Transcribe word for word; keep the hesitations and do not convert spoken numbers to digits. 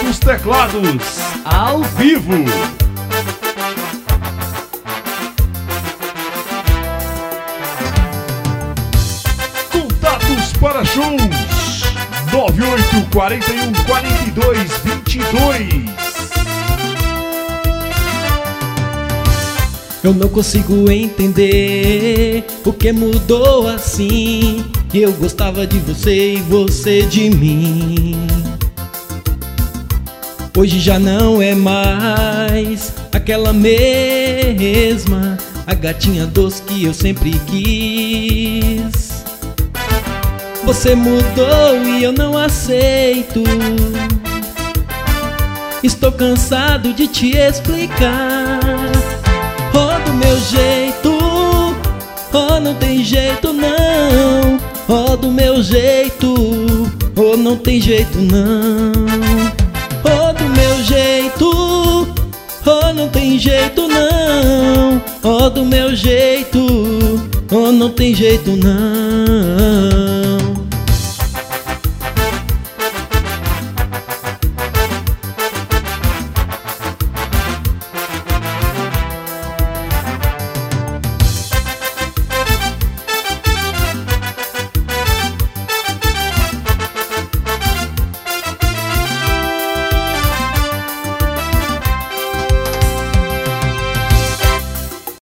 nos teclados, ao vivo. Contatos para shows nove oito quatro um, quatro dois dois dois. Eu não consigo entender o que mudou assim. Eu gostava de você e você de mim. Hoje já não é mais aquela mesma, a gatinha doce que eu sempre quis. Você mudou e eu não aceito. Estou cansado de te explicar. Oh, do meu jeito, oh, não tem jeito não. Oh, do meu jeito, oh, não tem jeito não. Oh, do meu jeito, oh, não tem jeito não. Oh, do meu jeito, oh, não tem jeito não.